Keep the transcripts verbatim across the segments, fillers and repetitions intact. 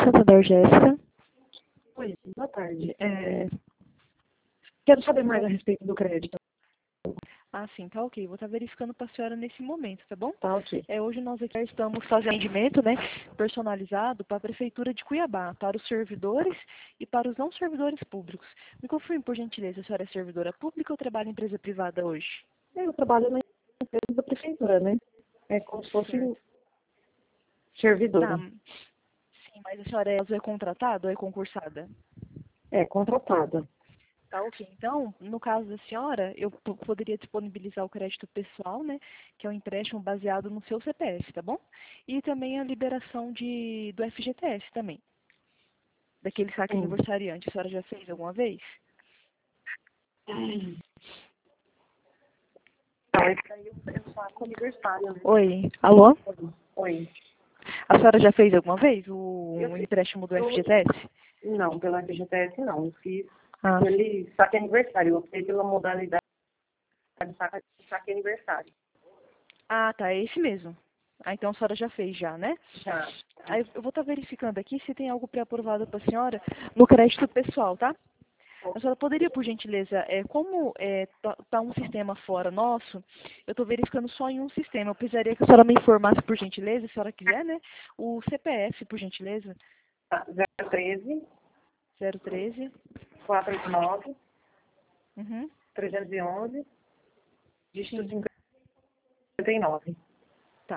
Santander, Jéssica. Oi, boa tarde. É, quero saber mais a respeito do crédito. Ah, sim, tá ok. Vou estar verificando para a senhora nesse momento, tá bom? Tá ok. É, hoje nós aqui estamos fazendo atendimento, né, personalizado para a Prefeitura de Cuiabá, para os servidores e para os não servidores públicos. Me confirme, por gentileza, a senhora é servidora pública ou trabalha em empresa privada hoje? Eu trabalho na empresa da prefeitura, né? É como se fosse Certo. Tá. servidora. Sim, mas a senhora é, é contratada ou é concursada? É, contratada. Tá, ok. Então, no caso da senhora, eu p- poderia disponibilizar o crédito pessoal, né, que é um empréstimo baseado no seu C P F, tá bom? E também a liberação de, do F G T S também, daquele saque Sim. aniversariante. A senhora já fez alguma vez? Tá, esse daí eu, eu faço aniversário, né? Oi, alô? Oi. A senhora já fez alguma vez o, Eu o fiz. empréstimo do Eu, F G T S? não, pela F G T S não. Eu fiz Ah, aquele saque aniversário. Eu optei pela modalidade de saque, saque aniversário. ah, tá, é esse mesmo. Ah, então a senhora já fez já, né? Já. Aí eu vou estar verificando aqui se tem algo pré-aprovado para a senhora no crédito pessoal, tá? A senhora poderia, por gentileza, é, como está tá um sistema fora nosso, eu estou verificando só em um sistema. Eu precisaria que a senhora me informasse, por gentileza, se a senhora quiser, né? O C P F, por gentileza. Tá, zero um três, zero treze. quatro oito nove, Uhum. trezentos e onze, dígito Sim, cinquenta e nove. tá.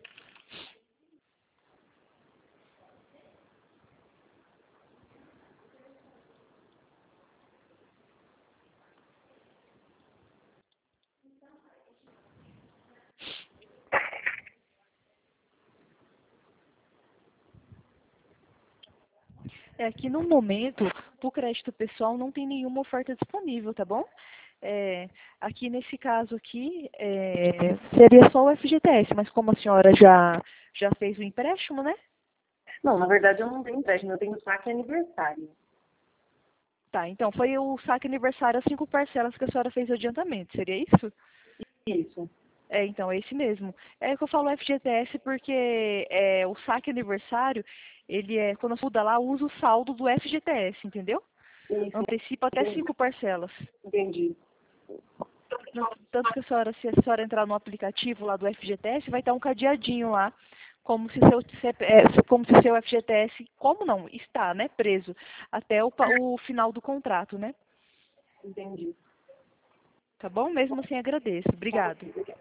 É que no momento, para o crédito pessoal, não tem nenhuma oferta disponível, tá bom? É, aqui nesse caso aqui, é, seria só o F G T S, mas como a senhora já, já fez o empréstimo, né? Não, na verdade eu não tenho empréstimo, eu tenho saque aniversário. Tá, então foi o saque aniversário as cinco parcelas que a senhora fez o adiantamento, seria isso? Isso. É, então, é esse mesmo. É que eu falo F G T S porque é, o saque aniversário, ele é, quando muda lá, usa o saldo do F G T S, entendeu? Isso, Antecipa até entendi. cinco parcelas. Entendi. Tanto que a senhora, se a senhora entrar no aplicativo lá do F G T S, vai estar um cadeadinho lá, como se seu, C P é, como se seu F G T S, como não, está, né, preso, até o, pa- o final do contrato, né? Entendi. Tá bom? Mesmo assim, agradeço. Obrigado.